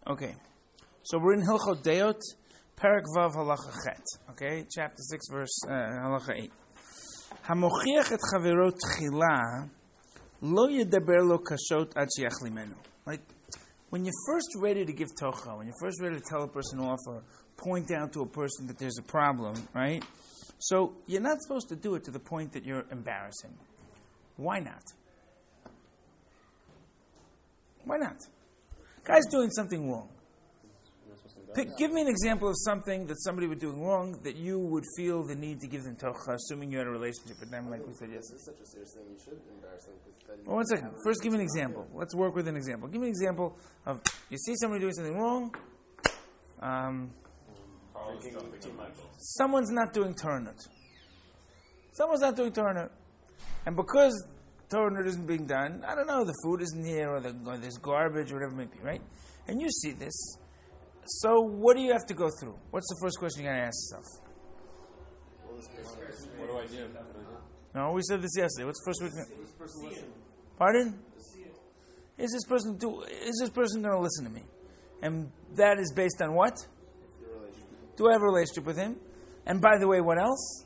Okay. So we're in Hilchot Deot, Perek Vav Halacha Chet. Okay, chapter 6, verse Halacha 8. Hamochiach et chavero tchila lo yedaber lo kashot ad she'ach limenu. Like, when you're first ready to give tocha, when you're first ready to tell a person off or point out to a person that there's a problem, right? So you're not supposed to do it to the point that you're embarrassing. Why not? Why not? Guy's doing something wrong. Give me an example of something that somebody was doing wrong that you would feel the need to give them tocha, assuming you had a relationship with them, like we said yesterday. It's such a serious thing. You should embarrass them. Well, 1 second. First, give me an example. Let's work with an example. Give me an example of you see somebody doing something wrong. Someone's not doing Tornut. Someone's not doing Tornut, and because Tornut isn't being done, I don't know, the food isn't here, or there's garbage, or whatever it may be, right? And you see this. So what do you have to go through? What's the first question you got to ask yourself? What do I do? No, we said this yesterday. What's the first question? Pardon? Is this person going to listen to me? And that is based on what? Do I have a relationship with him? And by the way, what else?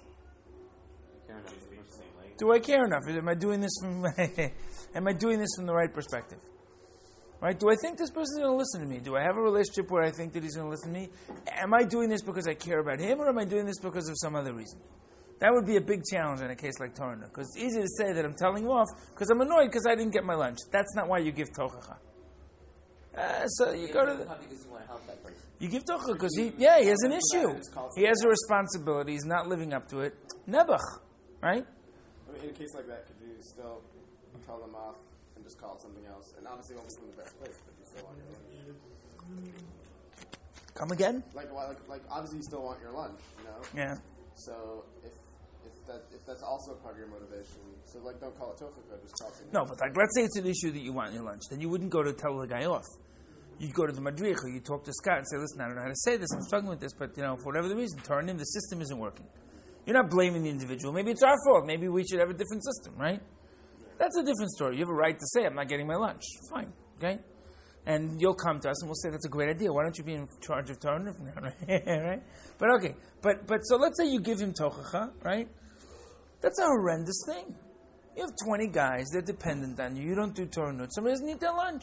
Do I care enough? Am I doing this from the right perspective? Right? Do I think this person is going to listen to me? Do I have a relationship where I think that he's going to listen to me? Am I doing this because I care about him, or am I doing this because of some other reason? That would be a big challenge in a case like Torah, because it's easy to say that I'm telling you off because I'm annoyed because I didn't get my lunch. That's not why you give tochacha. So you go to the... You give tochacha because he has an issue. He has a responsibility. He's not living up to it. Nebuch, right? I mean, in a case like that, could you still tell them off and just call it something else? And obviously, it won't be from the best place, but you still want your lunch. Come again? Like obviously, you still want your lunch, you know? Yeah. So if that's also part of your motivation, so don't call it tochacha, just call it something. No, but let's say it's an issue that you want in your lunch, then you wouldn't go to tell the guy off. You'd go to the madrich, or you talk to Scott and say, "Listen, I don't know how to say this. I'm struggling with this, but for whatever the reason, turn in the system isn't working." You're not blaming the individual. Maybe it's our fault. Maybe we should have a different system, right? That's a different story. You have a right to say, "I'm not getting my lunch." Fine, okay? And you'll come to us and we'll say, "That's a great idea. Why don't you be in charge of Torah?" Right? But okay, but so let's say you give him tochacha, right? That's a horrendous thing. You have 20 guys, they're dependent on you. You don't do Torah. Somebody doesn't eat their lunch.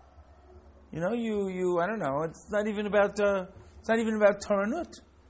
You I don't know. It's not even about Torah.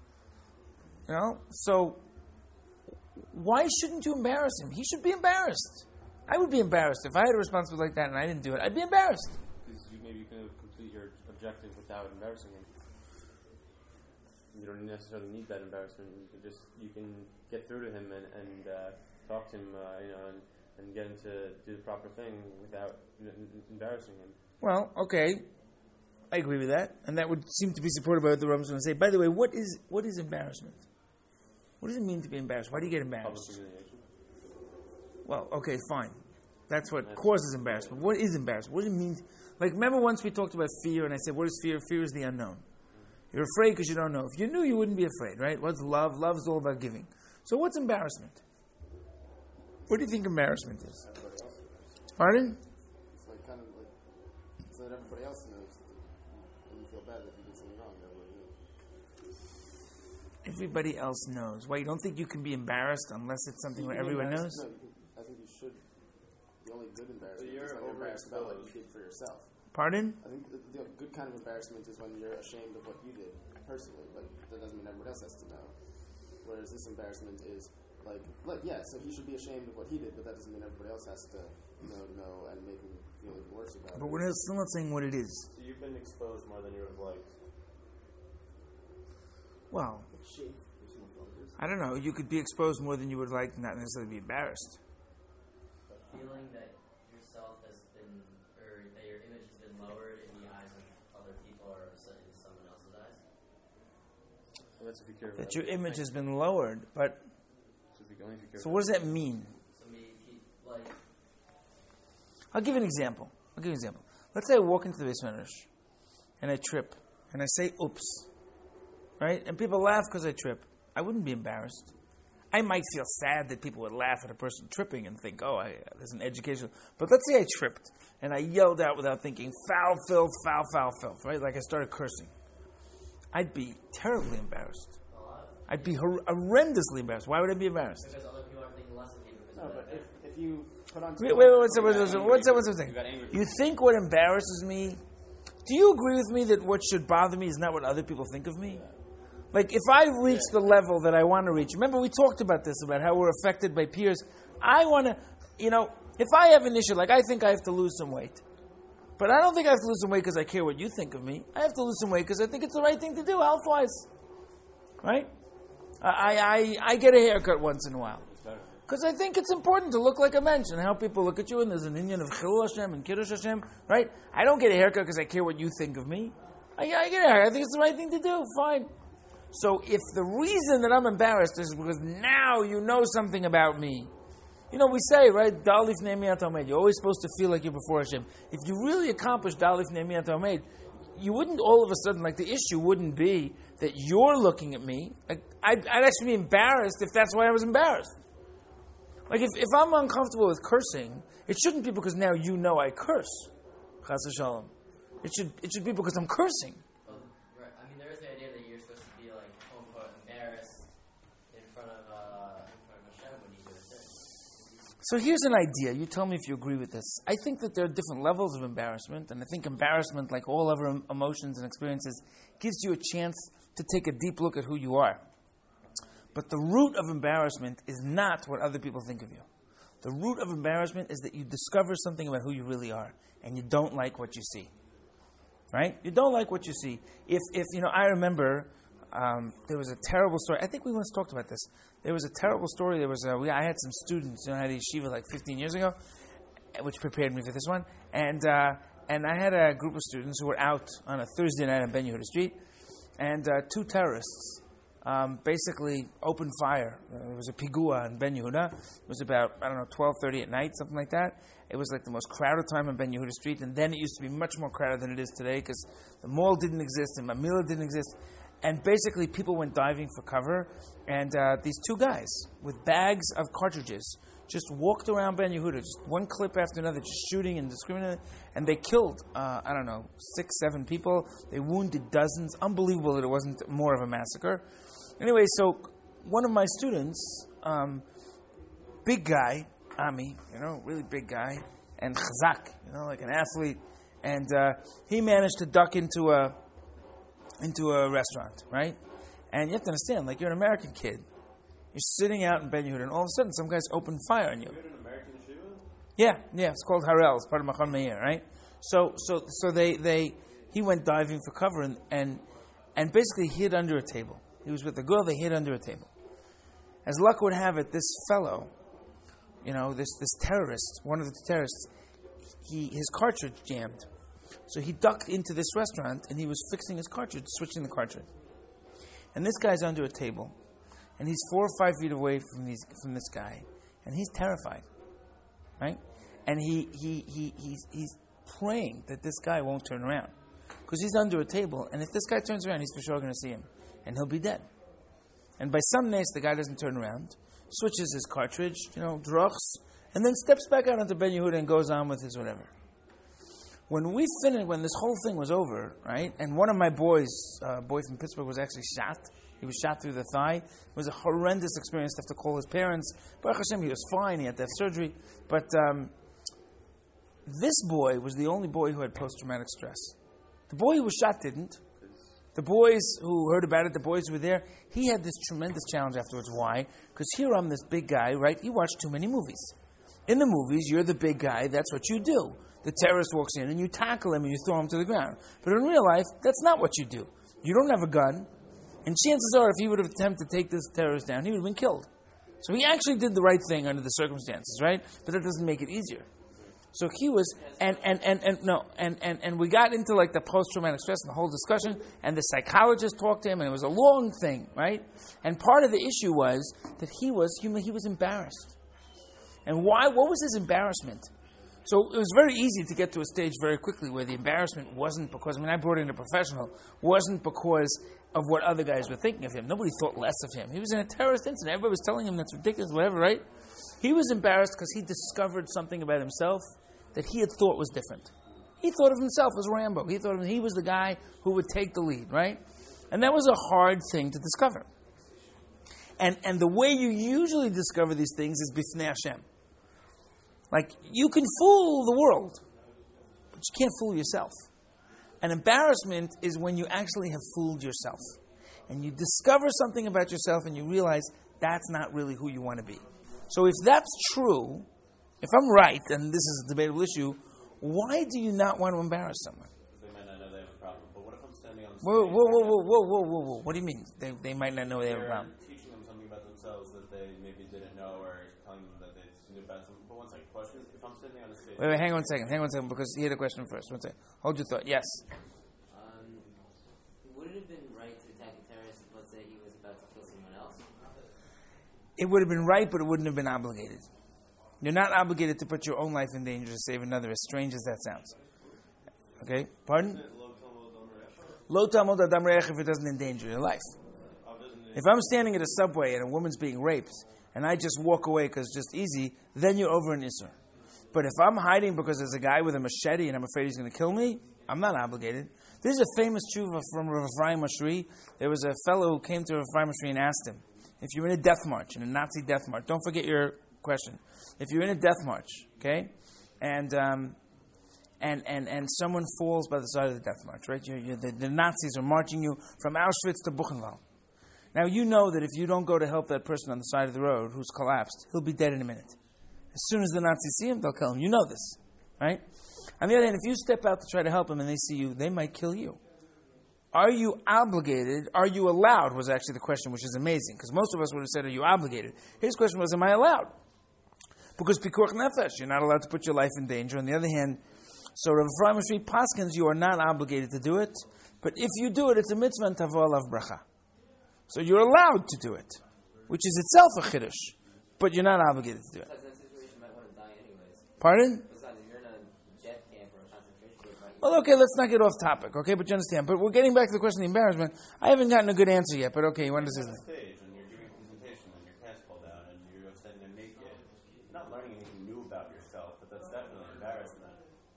So why shouldn't you embarrass him? He should be embarrassed. I would be embarrassed if I had a responsibility like that and I didn't do it. I'd be embarrassed. Because maybe you can complete your objective without embarrassing him. You don't necessarily need that embarrassment. You can get through to him and talk to him, and get him to do the proper thing without embarrassing him. Well, okay, I agree with that, and that would seem to be supported by what the Rambam is going to say. By the way, what is embarrassment? What does it mean to be embarrassed? Why do you get embarrassed? Public humiliation. Well, okay, fine. That's what causes embarrassment. What is embarrassment? What does it mean? Like, remember once we talked about fear, and I said, what is fear? Fear is the unknown. You're afraid because you don't know. If you knew, you wouldn't be afraid, right? What's love? Love is all about giving. So what's embarrassment? What do you think embarrassment is? Pardon? It's kind of so that everybody else knows, and you feel bad that you did something wrong. Everybody else knows. Why, you don't think you can be embarrassed unless it's something where everyone knows? No, I think you should. The only good embarrassment is when you're embarrassed about what you did for yourself. Pardon? I think the good kind of embarrassment is when you're ashamed of what you did personally, but that doesn't mean everyone else has to know. Whereas this embarrassment is so he should be ashamed of what he did, but that doesn't mean everybody else has to know and make him feel even worse about it. But we're still not saying what it is. So you've been exposed more than you would have liked. Well, I don't know. You could be exposed more than you would like, not necessarily be embarrassed. The feeling that yourself has been, or that your image has been lowered in the eyes of other people or in someone else's eyes? Well, that's if you care about That your image has been lowered, but... So what does that mean? I'll give you an example. Let's say I walk into the basement and I trip, and I say, oops. Right? And people laugh because I trip. I wouldn't be embarrassed. I might feel sad that people would laugh at a person tripping and think, oh, there's an education. But let's say I tripped and I yelled out without thinking, foul, filth, foul, foul, filth, right? Like I started cursing. I'd be terribly embarrassed. I'd be horrendously embarrassed. Why would I be embarrassed? Because other people are thinking less of you because No, of but that. if you put on... Wait, one second. You think what embarrasses me... Do you agree with me that what should bother me is not what other people think of me? Like, if I reach the level that I want to reach... Remember, we talked about this, about how we're affected by peers. I want to... if I have an issue, like I think I have to lose some weight. But I don't think I have to lose some weight because I care what you think of me. I have to lose some weight because I think it's the right thing to do, health-wise. Right? I get a haircut once in a while. Because I think it's important to look like a mensch and how people look at you, and there's an Indian of Chilul Hashem and Kiddush Hashem, right? I don't get a haircut because I care what you think of me. I get a haircut. I think it's the right thing to do. Fine. So if the reason that I'm embarrassed is because now you know something about me, we say, right, Dalif Ne'emiyat Omed, you're always supposed to feel like you're before Hashem. If you really accomplish Dalif Ne'emiyat Omed, you wouldn't all of a sudden, like the issue wouldn't be that you're looking at me. Like I'd actually be embarrassed if that's why I was embarrassed. Like if I'm uncomfortable with cursing, it shouldn't be because now you know I curse. Chas v'shalom. It should be because I'm cursing. Well, right. I mean, there is the idea that you're supposed to be like, quote unquote, embarrassed in front of Hashem when you do a sin. So here's an idea. You tell me if you agree with this. I think that there are different levels of embarrassment, and I think embarrassment, like all other emotions and experiences, gives you a chance to take a deep look at who you are. But the root of embarrassment is not what other people think of you. The root of embarrassment is that you discover something about who you really are, and you don't like what you see. Right? You don't like what you see. If I remember, there was a terrible story. I think we once talked about this. There was a terrible story. I had some students, I had a yeshiva like 15 years ago, which prepared me for this one. And I had a group of students who were out on a Thursday night on Ben Yehuda Street, and two terrorists basically opened fire. It was a pigua in Ben Yehuda. It was about, 12:30 at night, something like that. It was like the most crowded time on Ben Yehuda Street, and then it used to be much more crowded than it is today because the mall didn't exist and Mamila didn't exist. And basically people went diving for cover, and these two guys with bags of cartridges just walked around Ben Yehuda, just one clip after another, just shooting and discriminating, and they killed, 6, 7 people. They wounded dozens. Unbelievable that it wasn't more of a massacre. Anyway, so one of my students, big guy, Ami, really big guy, and chazak, like an athlete, and he managed to duck into a restaurant, right? And you have to understand, like you're an American kid, you're sitting out in Ben Yehuda, and all of a sudden some guys open fire on you. You're an American yeshiva? Yeah, it's called Harel, it's part of Machon Meir, right? So he went diving for cover and basically hid under a table. He was with a girl, they hid under a table. As luck would have it, this fellow, this terrorist, one of the terrorists, his cartridge jammed. So he ducked into this restaurant and he was fixing his cartridge, switching the cartridge. And this guy's under a table, and he's 4 or 5 feet away from this guy, and he's terrified, right? And he's praying that this guy won't turn around, because he's under a table, and if this guy turns around, he's for sure going to see him, and he'll be dead. And by some nace, the guy doesn't turn around, switches his cartridge, druchs, and then steps back out onto Ben Yehuda and goes on with his whatever. When we finished, when this whole thing was over, right, and one of my boys, boy from Pittsburgh, was actually shot. He was shot through the thigh. It was a horrendous experience to have to call his parents. Baruch Hashem, he was fine. He had to have surgery. But this boy was the only boy who had post-traumatic stress. The boy who was shot didn't. The boys who heard about it, the boys who were there, he had this tremendous challenge afterwards. Why? Because here I'm this big guy, right? He watched too many movies. In the movies, you're the big guy. That's what you do. The terrorist walks in and you tackle him and you throw him to the ground. But in real life, that's not what you do. You don't have a gun. And chances are, if he would have attempted to take this terrorist down, he would have been killed. So he actually did the right thing under the circumstances, right? But that doesn't make it easier. So he was, and we got into like the post-traumatic stress and the whole discussion, and the psychologist talked to him, and it was a long thing, right? And part of the issue was that he was embarrassed. And why? What was his embarrassment? So it was very easy to get to a stage very quickly where the embarrassment wasn't because, I brought in a professional, wasn't because of what other guys were thinking of him. Nobody thought less of him. He was in a terrorist incident. Everybody was telling him that's ridiculous, whatever, right? He was embarrassed because he discovered something about himself that he had thought was different. He thought of himself as Rambo. He thought he was the guy who would take the lead, right? And that was a hard thing to discover. And the way you usually discover these things is b'fnei Hashem. Like, you can fool the world, but you can't fool yourself. An embarrassment is when you actually have fooled yourself. And you discover something about yourself and you realize that's not really who you want to be. So if that's true, if I'm right, and this is a debatable issue, why do you not want to embarrass someone? They might not know they have a problem. But what if I'm standing on the stage? Whoa. What do you mean? They might not know they have a problem. Teaching them something about themselves that they maybe didn't know, or telling them that they knew about something. But one second, question: if I'm standing on the stage, Wait, hang on a second, because he had a question first. One second. Hold your thought. Yes. Would it have been right to attack a terrorist if, let's say, he was about to kill someone else? It would have been right, but it wouldn't have been obligated. You're not obligated to put your own life in danger to save another, as strange as that sounds. Okay? Pardon? Lo tamod adam re'ech if it doesn't endanger your life. If I'm standing at a subway and a woman's being raped, and I just walk away because it's just easy, then you're over an Isser. But if I'm hiding because there's a guy with a machete and I'm afraid he's going to kill me, I'm not obligated. This is a famous tshuva from Rav Ephraim Mashri. There was a fellow who came to Rav Ephraim Mashri and asked him, if you're in a death march, in a Nazi death march, don't forget your question. If you're in a death march, okay, and someone falls by the side of the death march, right? The Nazis are marching you from Auschwitz to Buchenwald. Now you know that if you don't go to help that person on the side of the road who's collapsed, he'll be dead in a minute. As soon as the Nazis see him, they'll kill him. You know this, right? On the other hand, if you step out to try to help him and they see you, they might kill you. Are you obligated? Are you allowed? Was actually the question, which is amazing, because most of us would have said, are you obligated? His question was, am I allowed? Because pikuach nefesh, you're not allowed to put your life in danger. On the other hand, so Rav Ephraim Mashri paskins, you are not obligated to do it, but if you do it, it's a mitzvah and tavo alav bracha. So you're allowed to do it, which is itself a chiddush, but you're not obligated to do it. Because in that situation, you might want to die anyways. Pardon? Besides, if you're in a jet camp or a concentration camp, Well, okay, let's not get off topic, okay? But you understand. But we're getting back to the question of the embarrassment. I haven't gotten a good answer yet, but okay, you understand. on the stage and you're giving a presentation and your pants fall down and you're standing there naked, you're not learning anything new about yourself, but that's definitely embarrassment.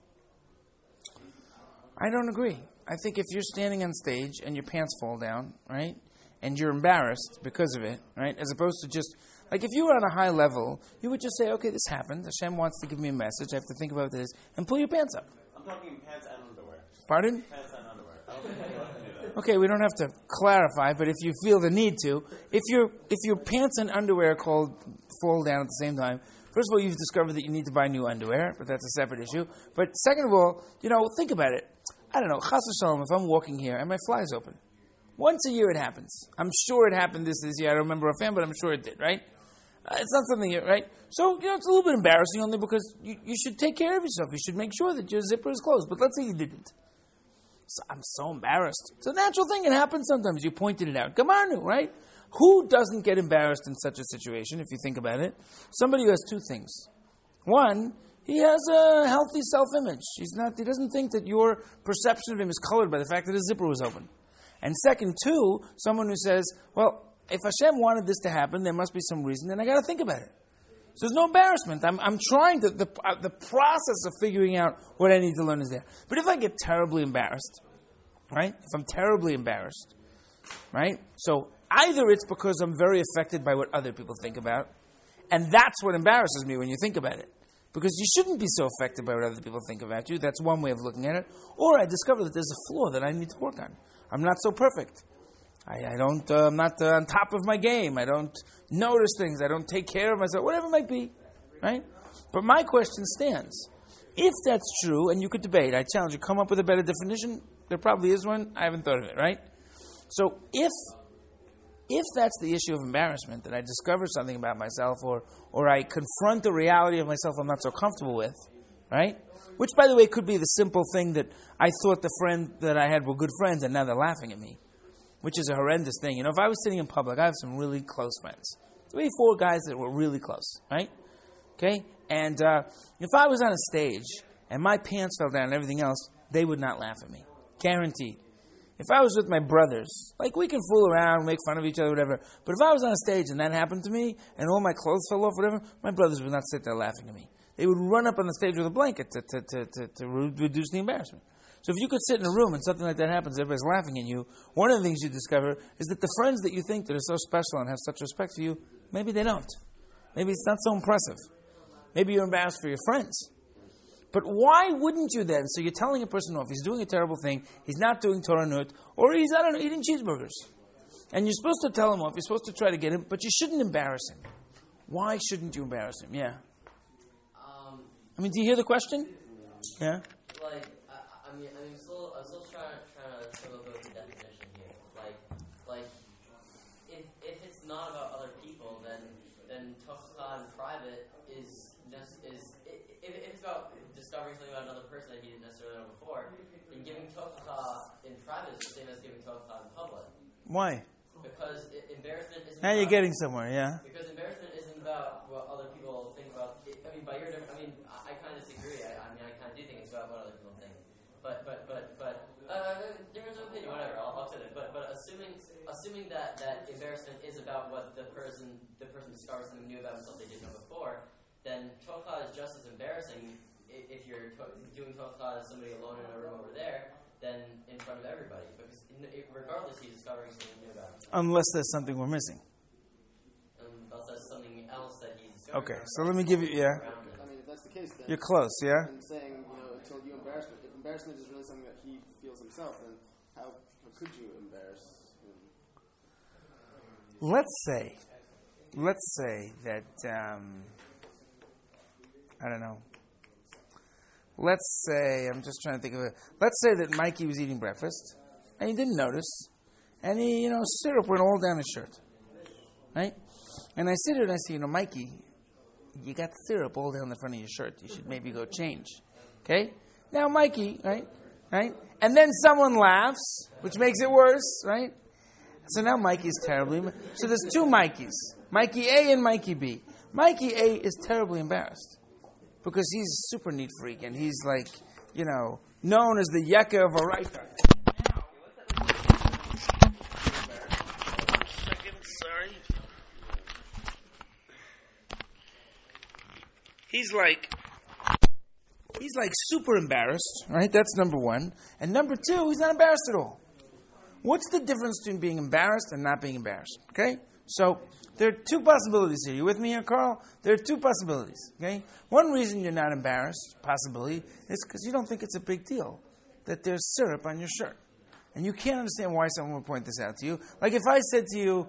I don't agree. I think if you're standing on stage and your pants fall down, right, and you're embarrassed because of it, right, as opposed to just, like if you were on a high level, you would just say, okay, this happened. Hashem wants to give me a message. I have to think about this, and pull your pants up. I'm talking pants and underwear. Pardon? Pants and underwear. I don't think you have to do that. Okay, we don't have to clarify, but if you feel the need to, if your pants and underwear fall down at the same time, first of all, you've discovered that you need to buy new underwear, but that's a separate issue. But second of all, think about it. I don't know, chas v'shalom, if I'm walking here and my fly is open. Once a year it happens. I'm sure it happened this year. I don't remember offhand, but I'm sure it did, right? It's not something, right? So, it's a little bit embarrassing only because you should take care of yourself. You should make sure that your zipper is closed. But let's say you didn't. So I'm so embarrassed. It's a natural thing. It happens sometimes. You pointed it out. Gamarnu, right? Who doesn't get embarrassed in such a situation, if you think about it? Somebody who has two things. One, he has a healthy self-image. He doesn't think that your perception of him is colored by the fact that his zipper was open. And second, two, someone who says, well, if Hashem wanted this to happen, there must be some reason, and I got to think about it. So there's no embarrassment. I'm trying to, the process of figuring out what I need to learn is there. But if I get terribly embarrassed, right? If I'm terribly embarrassed, right? So either it's because I'm very affected by what other people think about, and that's what embarrasses me when you think about it. Because you shouldn't be so affected by what other people think about you. That's one way of looking at it. Or I discover that there's a flaw that I need to work on. I'm not so perfect. I'm not on top of my game. I don't notice things. I don't take care of myself. Whatever it might be, right? But my question stands. If that's true, and you could debate, I challenge you, come up with a better definition. There probably is one. I haven't thought of it, right? So if that's the issue of embarrassment, that I discover something about myself, or I confront the reality of myself I'm not so comfortable with, right? Which, by the way, could be the simple thing that I thought the friend that I had were good friends, and now they're laughing at me, which is a horrendous thing. If I was sitting in public, I have some really close friends. 3, 4 guys that were really close, right? Okay? And if I was on a stage and my pants fell down and everything else, they would not laugh at me. Guaranteed. If I was with my brothers, like we can fool around, make fun of each other, whatever. But if I was on a stage and that happened to me and all my clothes fell off, whatever, my brothers would not sit there laughing at me. They would run up on the stage with a blanket to reduce the embarrassment. So if you could sit in a room and something like that happens, everybody's laughing at you, one of the things you discover is that the friends that you think that are so special and have such respect for you, maybe they don't. Maybe it's not so impressive. Maybe you're embarrassed for your friends. But why wouldn't you then? So you're telling a person off, he's doing a terrible thing, he's not doing Torah Nut, or he's, I don't know, eating cheeseburgers. And you're supposed to tell him off, you're supposed to try to get him, but you shouldn't embarrass him. Why shouldn't you embarrass him? Yeah. I mean, do you hear the question? Yeah? Like, I'm still trying to struggle with the definition here. Like, if it's not about other people, then Tochka in private is if it's about discovering something about another person that he didn't necessarily know before, then giving Tochka in private is the same as giving Tochka in public. Why? Because embarrassment isn't. Now you're getting somewhere, yeah? Because embarrassment isn't about what other people think about it. I mean, by your I kind of disagree. I kind of do think it's about what other people think. But difference of opinion, whatever. I'll say that. But assuming that embarrassment is about what the person discovers something new about himself they didn't know before, then Tochka is just as embarrassing if you're doing Tochka as somebody alone in a room over there than in front of everybody. Because regardless, he's discovering something new about himself. Unless there's something we're missing. Unless there's something else that he's discovering. Okay, so let me give you, yeah? I mean, if that's the case, then You're close, yeah? and saying, until you embarrassment, if embarrassment is really something that he feels himself, then how could you embarrass him? Let's say that, I don't know. Let's say, I'm just trying to think of it. Let's say that Mikey was eating breakfast, and he didn't notice, and he, syrup went all down his shirt, right? And I sit there and I say, Mikey, you got syrup all down the front of your shirt. You should maybe go change, okay? Now, Mikey, right? And then someone laughs, which makes it worse, right? So now Mikey's terribly. So there's two Mikeys, Mikey A and Mikey B. Mikey A is terribly embarrassed because he's a super neat freak and he's like, known as the Yeka of Araita. He's like super embarrassed, right? That's number one. And number two, he's not embarrassed at all. What's the difference between being embarrassed and not being embarrassed? Okay? So there are two possibilities here. You with me here, Carl? There are two possibilities. Okay? One reason you're not embarrassed, possibly, is because you don't think it's a big deal that there's syrup on your shirt. And you can't understand why someone would point this out to you. Like if I said to you,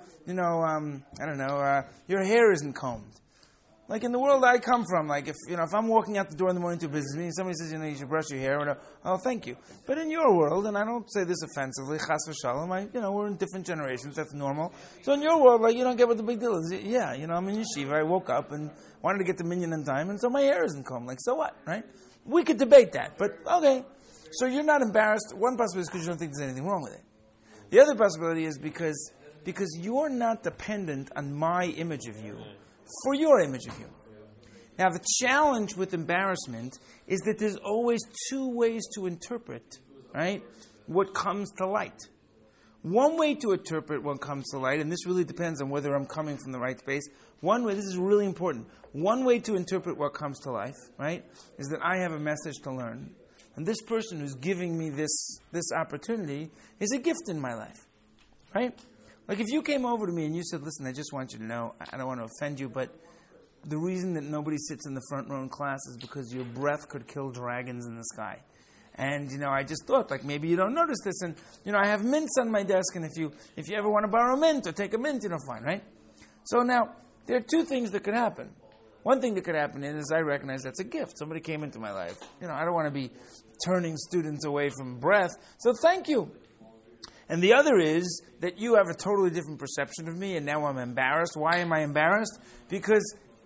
your hair isn't combed. Like in the world I come from, like if I'm walking out the door in the morning to a business meeting, somebody says, you should brush your hair, or oh, thank you. But in your world, and I don't say this offensively, chas v'shalom, we're in different generations, that's normal. So in your world, you don't get what the big deal is. Yeah, I'm in yeshiva, I woke up and wanted to get the minyan in time, and so my hair isn't combed. Like, so what, right? We could debate that, but okay. So you're not embarrassed. One possibility is because you don't think there's anything wrong with it. The other possibility is because you're not dependent on my image of you for your image of you. Now, the challenge with embarrassment is that there's always two ways to interpret, right, what comes to light. One way to interpret what comes to light, and this really depends on whether I'm coming from the right space. One way, this is really important. One way to interpret what comes to life, right, is that I have a message to learn. And this person who's giving me this opportunity is a gift in my life, right? Like if you came over to me and you said, listen, I just want you to know, I don't want to offend you, but the reason that nobody sits in the front row in class is because your breath could kill dragons in the sky. And, I just thought, maybe you don't notice this. And, I have mints on my desk, and if you ever want to borrow a mint or take a mint, fine, right? So now, there are two things that could happen. One thing that could happen is I recognize that's a gift. Somebody came into my life. I don't want to be turning students away from breath. So thank you. And the other is that you have a totally different perception of me, and now I'm embarrassed. Why am I embarrassed? Because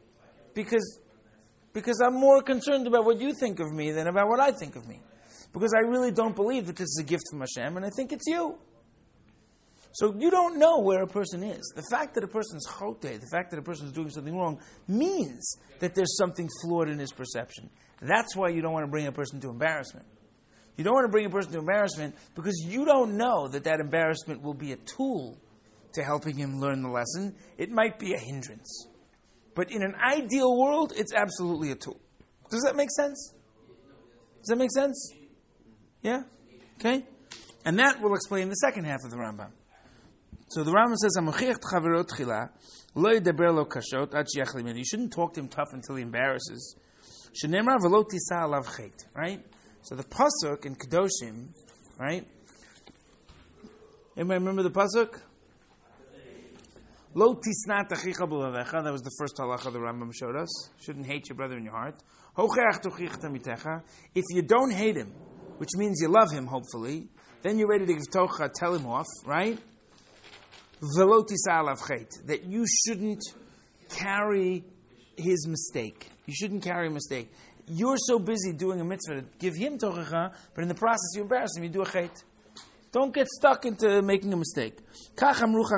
I'm more concerned about what you think of me than about what I think of me. Because I really don't believe that this is a gift from Hashem, and I think it's you. So you don't know where a person is. The fact that a person's chote, the fact that a person is doing something wrong, means that there's something flawed in his perception. That's why you don't want to bring a person to embarrassment. You don't want to bring a person to embarrassment because you don't know that that embarrassment will be a tool to helping him learn the lesson. It might be a hindrance. But in an ideal world, it's absolutely a tool. Does that make sense? Does that make sense? Yeah? Okay? And that will explain the second half of the Rambam. So the Rambam says, you shouldn't talk to him tough until he embarrasses. Right? So the pasuk in Kedoshim, right? Anybody remember the pasuk? Lo tisnat achicha b'levecha. That was the first halacha the Rambam showed us. Shouldn't hate your brother in your heart. Hocheach tochicha tamitecha. If you don't hate him, which means you love him, hopefully, then you're ready to give tocha, tell him off, right? Velo tisa alav chet. That you shouldn't carry his mistake. You shouldn't carry a mistake. You're so busy doing a mitzvah to give him tochacha, but in the process you embarrass him, you do a chet. Don't get stuck into making a mistake. Can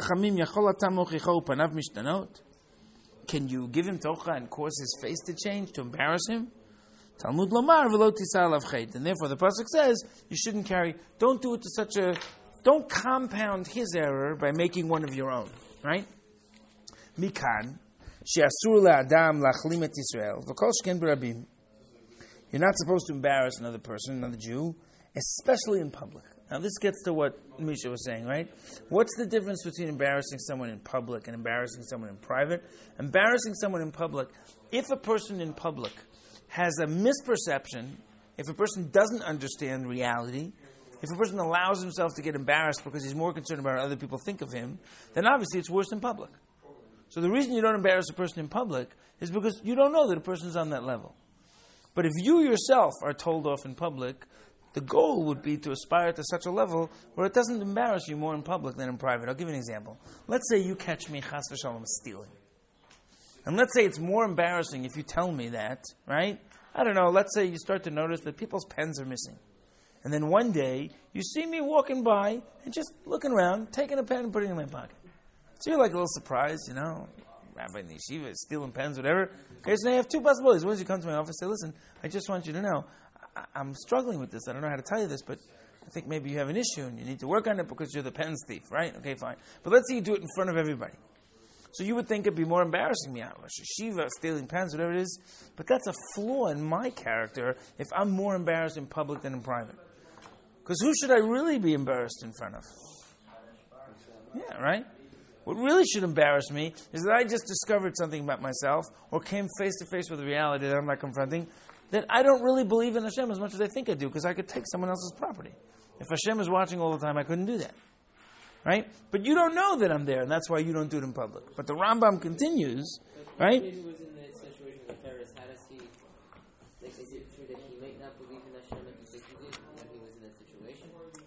you give him tocha and cause his face to change, to embarrass him? Talmud lomar v'lo tisa alav chet. And therefore the pasuk says, you shouldn't carry, don't do it to such a, don't compound his error by making one of your own. Right? Mikan, she'asur le'adam lachlim et Yisrael, v'kol shken b'rabim. You're not supposed to embarrass another person, another Jew, especially in public. Now this gets to what Misha was saying, right? What's the difference between embarrassing someone in public and embarrassing someone in private? Embarrassing someone in public, if a person in public has a misperception, if a person doesn't understand reality, if a person allows himself to get embarrassed because he's more concerned about what other people think of him, then obviously it's worse in public. So the reason you don't embarrass a person in public is because you don't know that a person is on that level. But if you yourself are told off in public, the goal would be to aspire to such a level where it doesn't embarrass you more in public than in private. I'll give you an example. Let's say you catch me, chas v'shalom, stealing. And let's say it's more embarrassing if you tell me that, right? I don't know, let's say you start to notice that people's pens are missing. And then one day, you see me walking by and just looking around, taking a pen and putting it in my pocket. So you're like a little surprised, you know, Rabbi in the yeshiva is stealing pens, whatever. Okay, so now you have two possibilities. One is you come to my office and say, listen, I just want you to know, I'm struggling with this. I don't know how to tell you this, but I think maybe you have an issue and you need to work on it because you're the pens thief, right? Okay, fine. But let's say you do it in front of everybody. So you would think it'd be more embarrassing me. Yeshiva, stealing pens, whatever it is. But that's a flaw in my character if I'm more embarrassed in public than in private. Because who should I really be embarrassed in front of? Yeah, right? What really should embarrass me is that I just discovered something about myself or came face to face with a reality that I'm not confronting, that I don't really believe in Hashem as much as I think I do because I could take someone else's property. If Hashem is watching all the time, I couldn't do that. Right? But you don't know that I'm there, and that's why you don't do it in public. But the Rambam continues, right? If he was in the situation with the terrorist, how does he, like, is it true that he might not believe in Hashem like he thinks he did when he was in that situation?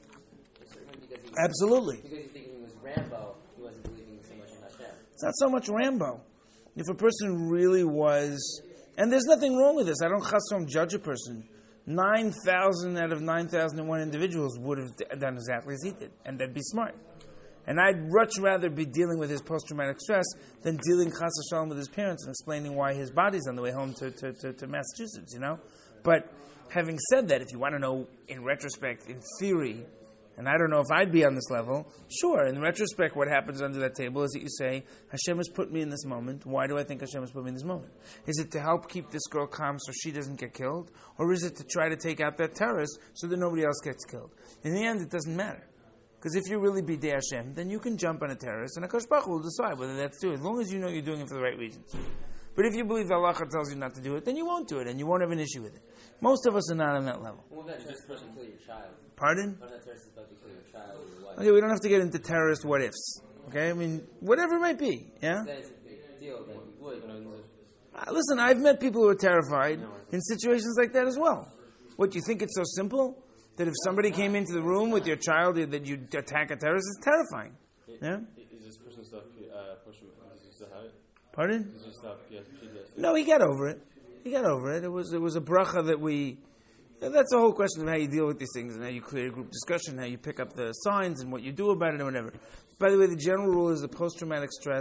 Absolutely. Because he's thinking he was Rambo, he wasn't believing so much in Hashem. It's not so much Rambo. If a person really was, and there's nothing wrong with this, I don't chassom judge a person. 9,000 out of 9,001 individuals would have done exactly as he did, and they'd be smart. And I'd much rather be dealing with his post-traumatic stress than dealing chas v'shalom with his parents and explaining why his body's on the way home to Massachusetts, you know? But having said that, if you want to know in retrospect, in theory, and I don't know if I'd be on this level, sure, in retrospect what happens under that table is that you say, Hashem has put me in this moment. Why do I think Hashem has put me in this moment? Is it to help keep this girl calm so she doesn't get killed? Or is it to try to take out that terrorist so that nobody else gets killed? In the end, it doesn't matter. Because if you really be Hashem, then you can jump on a terrorist and HaKadosh Baruch Hu will decide whether that's true, as long as you know you're doing it for the right reasons. But if you believe that Allah tells you not to do it, then you won't do it and you won't have an issue with it. Most of us are not on that level. What about just person kill your child? Pardon? What about terrorists about to kill your child or your wife? Okay, we don't have to get into terrorist what-ifs. Okay? I mean, whatever it might be. Yeah? That is a big deal, then you would. Listen, I've met people who are terrified in situations like that as well. What, you think it's so simple? That if somebody came into the room with your child that you'd attack a terrorist, it's terrifying. Yeah? Is this person still pushing? Does he still have it? Pardon? Does he still PTSD? No, he got over it. He got over it. It was a bracha that we And that's the whole question of how you deal with these things and how you create a group discussion, how you pick up the signs and what you do about it and whatever. By the way, the general rule is that post-traumatic stress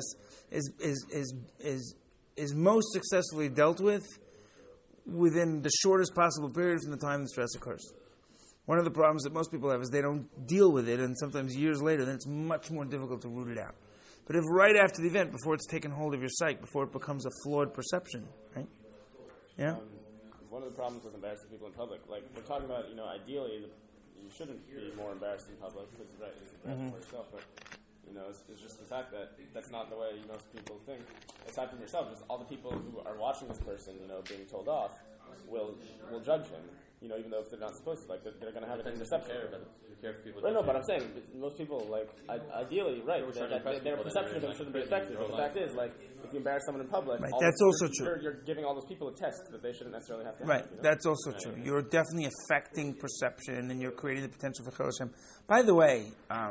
is most successfully dealt with within the shortest possible period from the time the stress occurs. One of the problems that most people have is they don't deal with it, and sometimes years later, then it's much more difficult to root it out. But if right after the event, before it's taken hold of your psyche, before it becomes a flawed perception, right? Yeah? One of the problems with embarrassing people in public, like we're talking about, ideally you shouldn't be more embarrassed in public because it's embarrassing for yourself, but it's just the fact that that's not the way most people think. Aside from yourself, just all the people who are watching this person, being told off, will judge him. Even though if they're not supposed to, like they're going to have a perception. Right, no, but I'm saying most people, ideally, right, their perception of them shouldn't be affected. But the fact is, if you embarrass someone in public, right, that's also true. You're giving all those people a test that they shouldn't necessarily have to. Right, have, that's also true. You're definitely affecting perception, and you're creating the potential for Chil Hashem. By the way,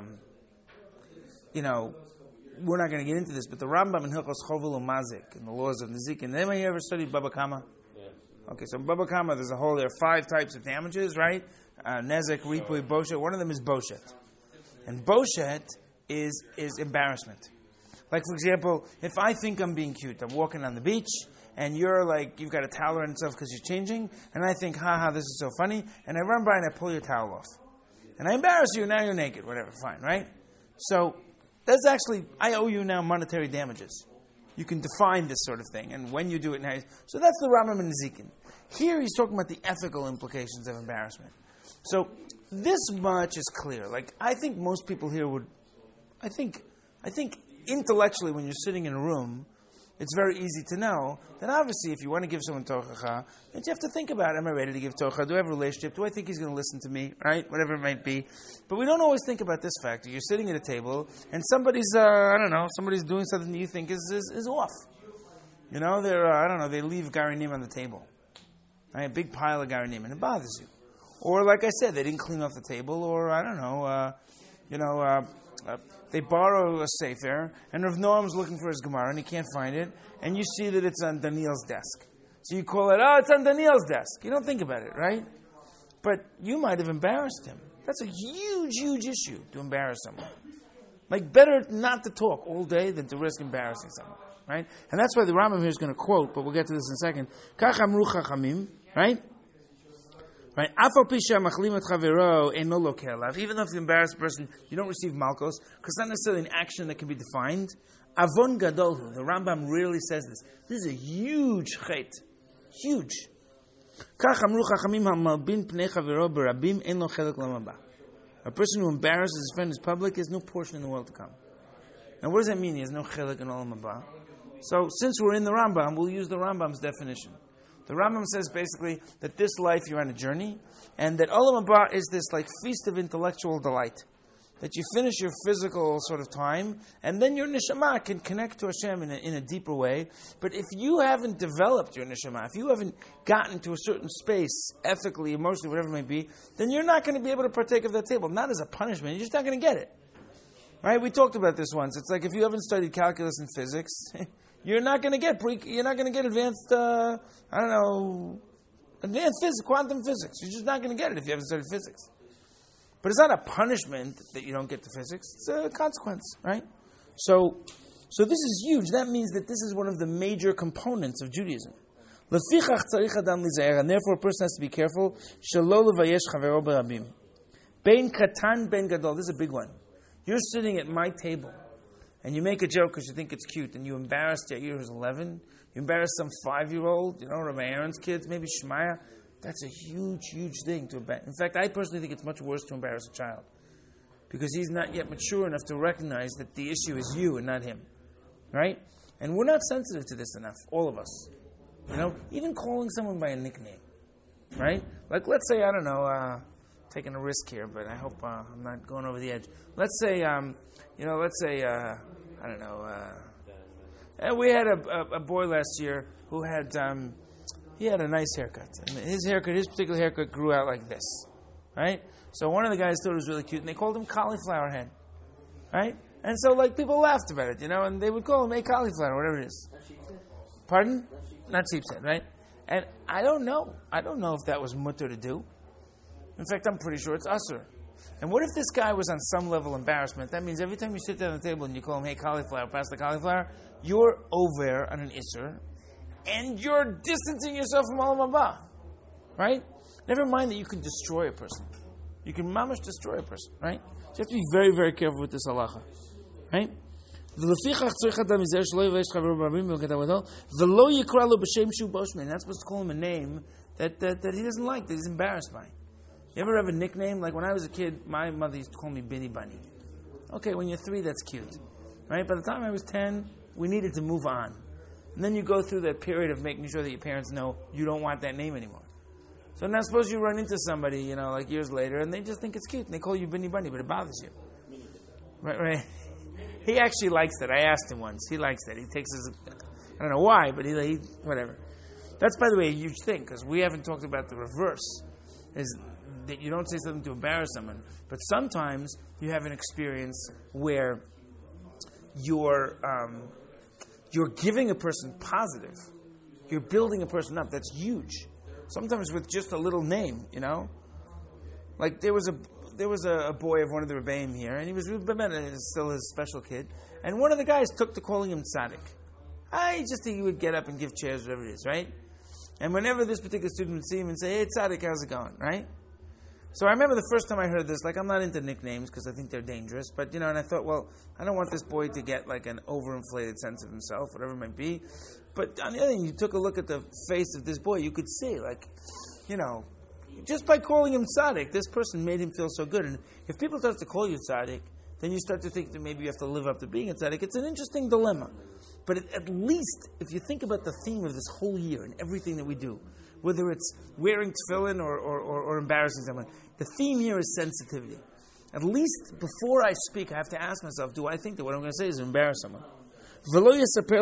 we're not going to get into this, but the Rambam in Hilchos Chovel Umazik, in the laws of Nezikin. Anybody ever studied Baba Kama? Okay, so Baba Kama, there are 5 types of damages, right? Nezek, Ripui, Boshet. One of them is Boshet. And Boshet is embarrassment. Like, for example, if I think I'm being cute, I'm walking on the beach, and you're you've got a towel around yourself because you're changing, and I think, haha, this is so funny, and I run by and I pull your towel off. And I embarrass you, now you're naked, whatever, fine, right? So, that's actually, I owe you now monetary damages. You can define this sort of thing, and when you do it now. So that's the Rambam in Nezikin. Here he's talking about the ethical implications of embarrassment. So this much is clear. I think most people here would, I think intellectually when you're sitting in a room, it's very easy to know that obviously if you want to give someone tochacha, you have to think about, am I ready to give tochacha? Do I have a relationship? Do I think he's going to listen to me? Right? Whatever it might be. But we don't always think about this fact. You're sitting at a table and somebody's, somebody's doing something that you think is off. They're, they leave Garinim on the table. Right? A big pile of Garinim, and it bothers you. Or like I said, they didn't clean off the table, or they borrow a sefer, and Rav Noam's looking for his Gemara, and he can't find it, and you see that it's on Daniel's desk. So you call it, it's on Daniel's desk. You don't think about it, right? But you might have embarrassed him. That's a huge, huge issue, to embarrass someone. Better not to talk all day than to risk embarrassing someone, right? And that's why the Rambam here is going to quote, but we'll get to this in a second. Kach amru chachamim, right? Right? Even though if you embarrass a person, you don't receive malchus, because it's not necessarily an action that can be defined. Avon gadolhu. The Rambam rarely says this. This is a huge chet. Huge. A person who embarrasses his friend in public has no portion in the world to come. Now what does that mean? He has no chelik in olam haba. So since we're in the Rambam, we'll use the Rambam's definition. The Rambam says basically that this life you're on a journey, and that Olam Haba is this feast of intellectual delight. That you finish your physical sort of time, and then your neshama can connect to Hashem in a deeper way. But if you haven't developed your neshama, if you haven't gotten to a certain space, ethically, emotionally, whatever it may be, then you're not going to be able to partake of that table. Not as a punishment, you're just not going to get it. Right? We talked about this once. It's like if you haven't studied calculus and physics, you're not going to get advanced, advanced physics, quantum physics. You're just not going to get it if you haven't studied physics. But it's not a punishment that you don't get to physics. It's a consequence, right? So this is huge. That means that this is one of the major components of Judaism. And therefore a person has to be careful. Bein katan, bein gadol. This is a big one. You're sitting at my table, and you make a joke because you think it's cute, and you embarrass Yair who's 11. You embarrass some 5-year-old, Rabbi Aaron's kids, maybe Shmaya. That's a huge, huge thing to embarrass. In fact, I personally think it's much worse to embarrass a child, because he's not yet mature enough to recognize that the issue is you and not him, right? And we're not sensitive to this enough, all of us. Even calling someone by a nickname, right? Like, let's say, taking a risk here, but I hope I'm not going over the edge. Let's say, we had a boy last year who had, he had a nice haircut. And his particular haircut grew out like this, right? So one of the guys thought it was really cute, and they called him Cauliflower Head, right? And so, people laughed about it, and they would call him a cauliflower, whatever it is. Pardon? Not sheep's head, right? And I don't know if that was mutter to do. In fact, I'm pretty sure it's Asur. And what if this guy was on some level embarrassment? That means every time you sit down at the table and you call him, hey, cauliflower, pass the cauliflower, you're over on an Isser, and you're distancing yourself from Olam Haba. Right? Never mind that you can destroy a person. You can mamash destroy a person, right? So you have to be very, very careful with this halacha. Right? And that's supposed to call him a name that he doesn't like, that he's embarrassed by. You ever have a nickname? Like when I was a kid, my mother used to call me Binny Bunny. Okay, when you're 3, that's cute. Right? By the time I was 10, we needed to move on. And then you go through that period of making sure that your parents know you don't want that name anymore. So now suppose you run into somebody, like years later, and they just think it's cute, and they call you Binny Bunny, but it bothers you. Right? He actually likes that. I asked him once. He likes that. He takes his, I don't know why, but he whatever. That's, by the way, a huge thing, because we haven't talked about the reverse, is that you don't say something to embarrass someone, but sometimes you have an experience where you're giving a person positive. You're building a person up. That's huge. Sometimes with just a little name, Like there was a boy of one of the Rebbeim here, and he was still his special kid, and one of the guys took to calling him tzaddik. I just think he would get up and give chairs, whatever it is, right? And whenever this particular student would see him and say, hey, tzaddik, how's it going, right? So I remember the first time I heard this, I'm not into nicknames because I think they're dangerous, but, and I thought, well, I don't want this boy to get an overinflated sense of himself, whatever it might be. But on the other hand, you took a look at the face of this boy, you could see, just by calling him tzaddik, this person made him feel so good. And if people start to call you tzaddik, then you start to think that maybe you have to live up to being a tzaddik. It's an interesting dilemma. But at least, if you think about the theme of this whole year and everything that we do, whether it's wearing tefillin or embarrassing someone, the theme here is sensitivity. At least before I speak, I have to ask myself, do I think that what I'm going to say is embarrass someone? And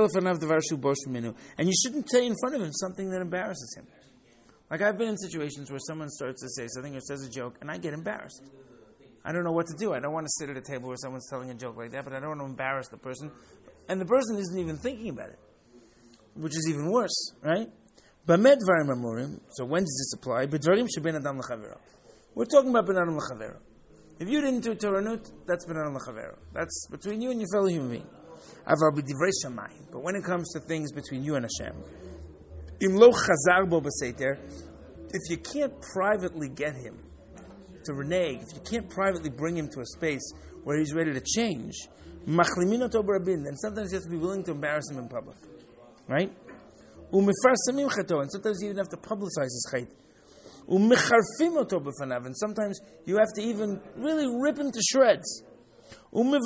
you shouldn't say in front of him something that embarrasses him. I've been in situations where someone starts to say something or says a joke, and I get embarrassed. I don't know what to do. I don't want to sit at a table where someone's telling a joke like that, but I don't want to embarrass the person. And the person isn't even thinking about it, which is even worse, right? So when does this apply? We're talking about ben adam l'chavero. If you didn't do Toranut, that's ben adam l'chavero. That's between you and your fellow human being. But when it comes to things between you and Hashem, if you can't privately get him to renege, if you can't privately bring him to a space where he's ready to change, then sometimes you have to be willing to embarrass him in public. Right? And sometimes you even have to publicize his chait. And sometimes you have to even really rip him to shreds. Until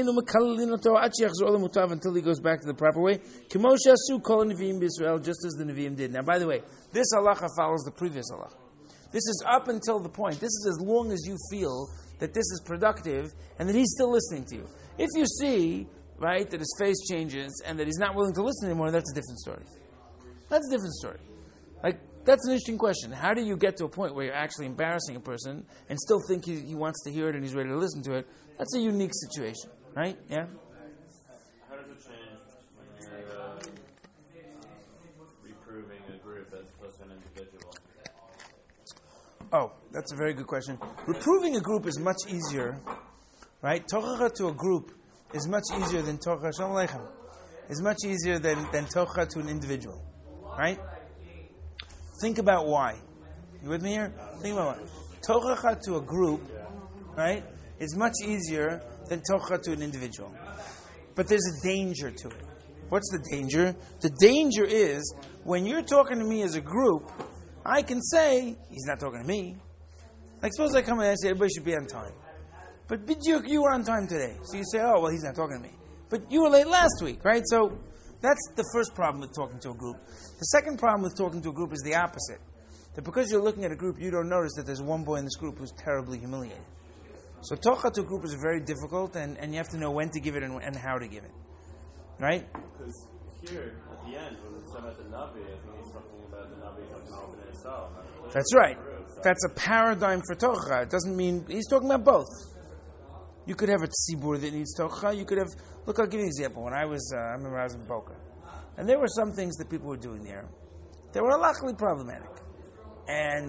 he goes back to the proper way. Just as the Nevi'im did. Now, by the way, this halacha follows the previous halacha. This is up until the point. This is as long as you feel that this is productive and that he's still listening to you. If you see, right, that his face changes and that he's not willing to listen anymore, that's a different story. That's a different story. That's an interesting question. How do you get to a point where you're actually embarrassing a person and still think he wants to hear it and he's ready to listen to it? That's a unique situation, right? Yeah? How does it change when you're reproving a group as opposed to an individual? Oh, that's a very good question. Reproving a group is much easier, right? Tochacha to a group is much easier than tochacha, shalom aleichem, is much easier than tochacha to an individual, right? Think about why. You with me here? Think about why. Tochacha to a group, right, is much easier than tochacha to an individual. But there's a danger to it. What's the danger? The danger is when you're talking to me as a group, I can say, he's not talking to me. Suppose I come in and I say, everybody should be on time. But you were on time today. So you say, oh, well, he's not talking to me. But you were late last week, right? So that's the first problem with talking to a group. The second problem with talking to a group is the opposite. That because you're looking at a group, you don't notice that there's one boy in this group who's terribly humiliated. So tochacha to a group is very difficult, and you have to know when to give it and how to give it. Right? Because here, at the end, when it's about the Navi, I think he's talking about the Navi talking about opening itself. That's right. That's a paradigm for tochacha. It doesn't mean... He's talking about both. You could have a tzibur that needs tochacha. You could have... Look, I'll give you an example. When I remember I was in Boca. And there were some things that people were doing there that were halachically problematic. And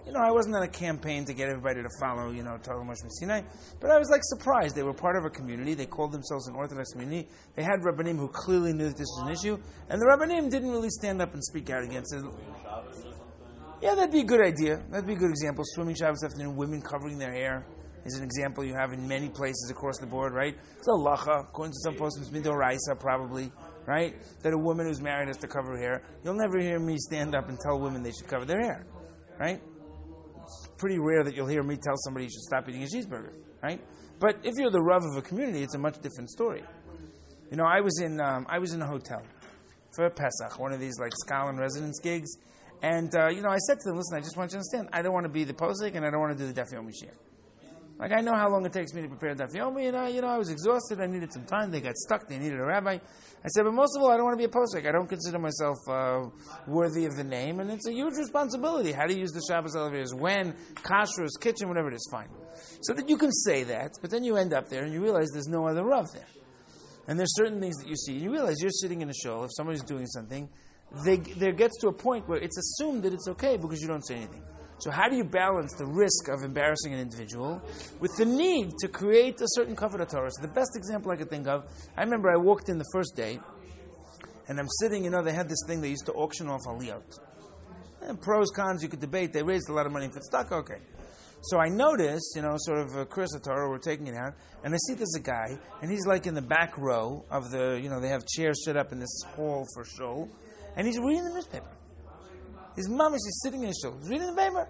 I wasn't on a campaign to get everybody to follow, Torah Moshe Sinai, but I was like surprised. They were part of a community. They called themselves an Orthodox community. They had Rabbanim who clearly knew that this was an issue, and the Rabbanim didn't really stand up and speak out against it. Yeah, that'd be a good idea. That'd be a good example. Swimming Shabbos afternoon, women covering their hair is an example you have in many places across the board, right? It's a halacha, according to some poskim, it's midoraisa probably, right? That a woman who's married has to cover her hair. You'll never hear me stand up and tell women they should cover their hair, right? It's pretty rare that you'll hear me tell somebody you should stop eating a cheeseburger, right? But if you're the Rav of a community, it's a much different story. I was in a hotel for Pesach, one of these like Scotland residence gigs, and I said to them, listen, I just want you to understand, I don't want to be the posek and I don't want to do the Daf Yomi Shir. Like, I know how long it takes me to prepare Daf Yomi, and I was exhausted, I needed some time, they got stuck, they needed a rabbi. I said, but most of all, I don't want to be a posek. I don't consider myself worthy of the name, and it's a huge responsibility. How to use the Shabbos elevators, when, kashrus, kitchen, whatever it is, fine. So that you can say that, but then you end up there and you realize there's no other Rav there. And there's certain things that you see, and you realize you're sitting in a shul, if somebody's doing something, there gets to a point where it's assumed that it's okay because you don't say anything. So how do you balance the risk of embarrassing an individual with the need to create a certain kavod Torah? So the best example I could think of, I remember I walked in the first day, and I'm sitting, they had this thing they used to auction off aliyot. And pros, cons, you could debate. They raised a lot of money for stock, okay. So I noticed, sort of Chris Torah, we're taking it out, and I see there's a guy, and he's like in the back row of the, they have chairs set up in this hall for shul, and he's reading the newspaper. His mom is sitting in his shul. He's reading the paper.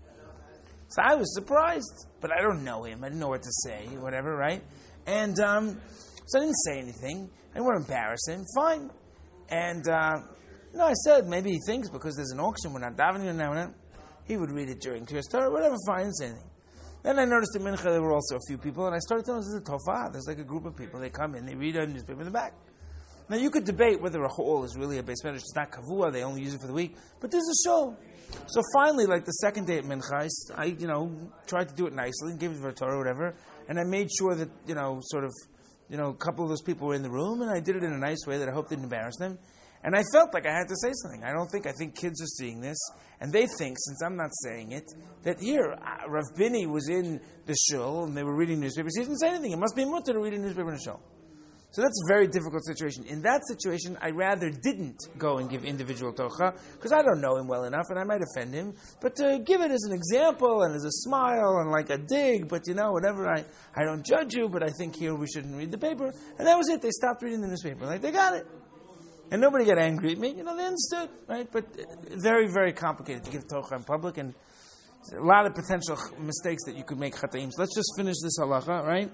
So I was surprised, but I don't know him. I didn't know what to say, whatever, right? And so I didn't say anything. I didn't want to embarrass him. Fine. And I said maybe he thinks because there's an auction, we're not davening now. He would read it during Kriyas Torah, whatever. Fine, I didn't say anything. Then I noticed in Mincha there were also a few people, and I started to notice there's a tofah. There's like a group of people. They come in, they read a newspaper in the back. Now, you could debate whether a hall is really a base medrash. It's not kavua. They only use it for the week. But there's a show. So finally, like the second day at Mincha, I tried to do it nicely and give it for a Torah or whatever. And I made sure that, a couple of those people were in the room. And I did it in a nice way that I hope didn't embarrass them. And I felt like I had to say something. I think kids are seeing this. And they think, since I'm not saying it, that here, Rav Bini was in the shul and they were reading newspapers. He didn't say anything. It must be mutter to read a newspaper in a shul. So that's a very difficult situation. In that situation, I rather didn't go and give individual tocha, because I don't know him well enough and I might offend him. But to give it as an example and as a smile and like a dig, but whatever, I don't judge you, but I think here we shouldn't read the paper. And that was it. They stopped reading the newspaper. Like, they got it. And nobody got angry at me. They understood, right? But very, very complicated to give tocha in public, and a lot of potential mistakes that you could make chata'im. So let's just finish this halacha, right?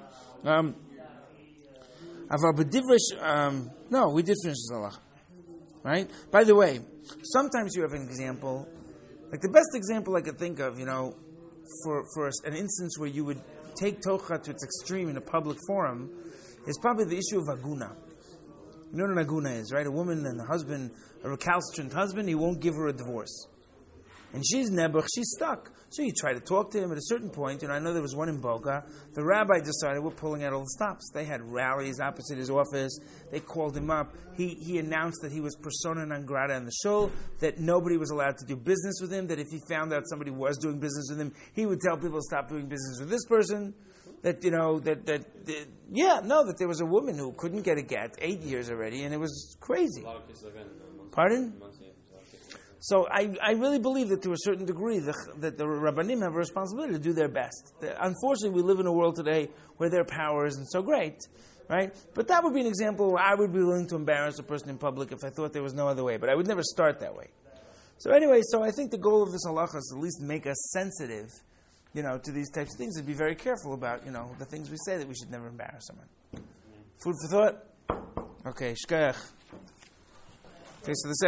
No, we did finish this halacha, right? By the way, sometimes you have an example, like the best example I could think of, for an instance where you would take tocha to its extreme in a public forum, is probably the issue of aguna. You know what an aguna is, right? A woman and a husband, a recalcitrant husband, he won't give her a divorce. And she's nebuch, she's stuck. So you try to talk to him at a certain point. I know there was one in Boca. The rabbi decided we're pulling out all the stops. They had rallies opposite his office. They called him up. He announced that he was persona non grata in the shul, that nobody was allowed to do business with him, that if he found out somebody was doing business with him, he would tell people to stop doing business with this person. That there was a woman who couldn't get a get 8 years already, and it was crazy. A lot of cases again. Pardon? So I really believe that to a certain degree that the Rabbanim have a responsibility to do their best. Unfortunately, we live in a world today where their power isn't so great, right? But that would be an example where I would be willing to embarrass a person in public if I thought there was no other way. But I would never start that way. So anyway, I think the goal of this halacha is at least make us sensitive, to these types of things, and be very careful about, the things we say that we should never embarrass someone. Food for thought? Okay, shkayach. Okay, so the